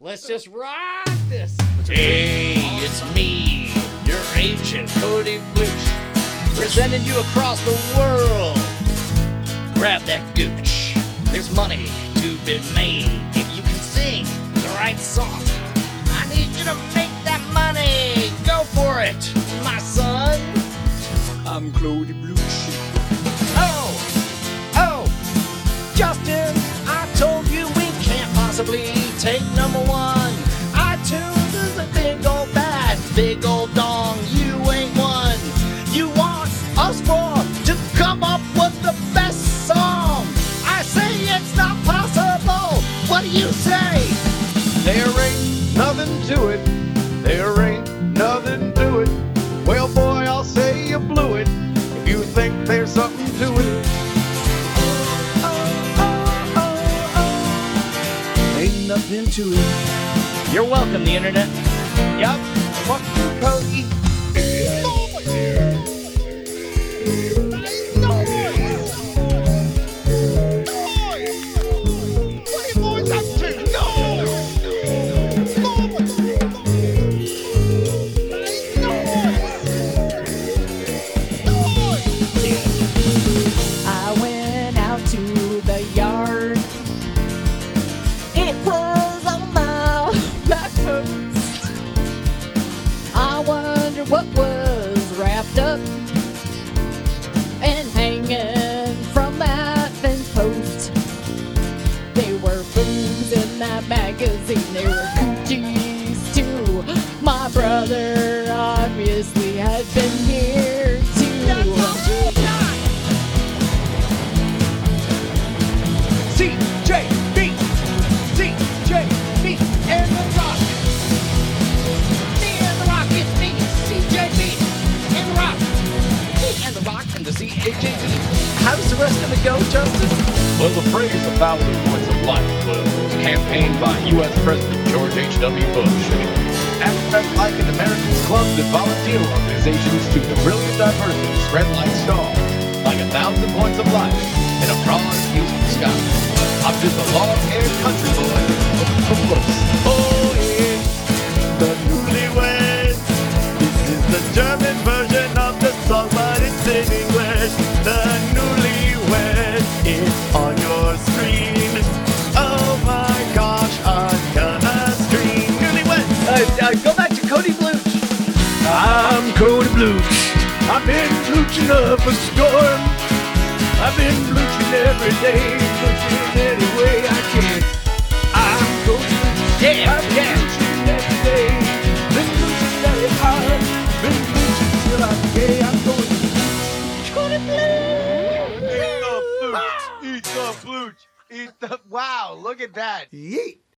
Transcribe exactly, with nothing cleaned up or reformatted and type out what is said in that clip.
Let's just rock this. Hey, it's me, your agent, Cody Bluch, presenting you across the world. Grab that gooch. There's money to be made if you can sing the right song. I need you to make that money. Go for it, my son. I'm Cody Bluch. Oh, oh, Justin, I told you we can't possibly take number one. iTunes is a big old bad, big old dong. You ain't one. You want us for to come up with the best song. I say it's not possible. What do you say? There ain't nothing to it. There ain't nothing to it. Well, boy, I'll say you blew it if you think there's something to it. Oh, oh, oh, oh. Ain't nothing to it. You're welcome, the internet. Yup. Fuck you, Cody. I went out to the yard. It was a mile back post. I wonder what was wrapped up and hanging from that fence post. There were boobs in that magazine. There were coochies too. My brother obviously had been here too. C J B, C J B, And the rock. Me and the rock. It's me, C J B. And the rock. Me and the rock and the C J B. How does the rest of it go, Justin? Well, the phrase "a thousand points of light" was campaigned by U S President George H W Bush. African Americans, clubs, and volunteer organizations to the brilliant diversity spread like stars, like a thousand points of light in a broad Houston sky. I'm just a long-haired country boy from Brooks. oh yeah, the newlyweds. This is the German version of the song, but it's in English. The newlyweds is on your screen. Oh my gosh, I'm gonna scream. Newlyweds. Uh, uh, go back to Cody Bluch. I'm Cody Bluch. I've been bluching up a storm. I've been bluching every day, bluching any way I can. I'm Cody Bluch. Yeah, I've been yeah. bluching every day. Been bluching very hard. Been bluching till I'm gay. I'm Cody Bluch. Eat the bluch. Eat the bluch. Eat the. Wow, look at that. Yeet.